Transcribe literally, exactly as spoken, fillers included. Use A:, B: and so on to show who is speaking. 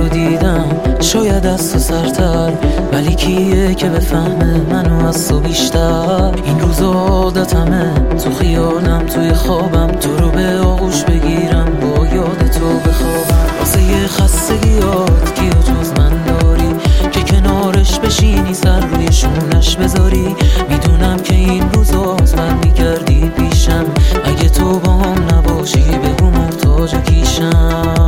A: رو دیدم شاید از تو سرتر، ولی کیه که بفهمه منو از تو بیشتر؟ این روزا عادتمه تو خیالم توی خوابم تو رو به آغوش بگیرم با یاد تو بخوابم. واسه یه خستگیات کیو جز من داری که کنارش بشینی سر روی شونش بذاری؟ میدونم که این روزاست برمیگردی پیشم، اگه تو با هم نباشی بگو محتاج کیشم.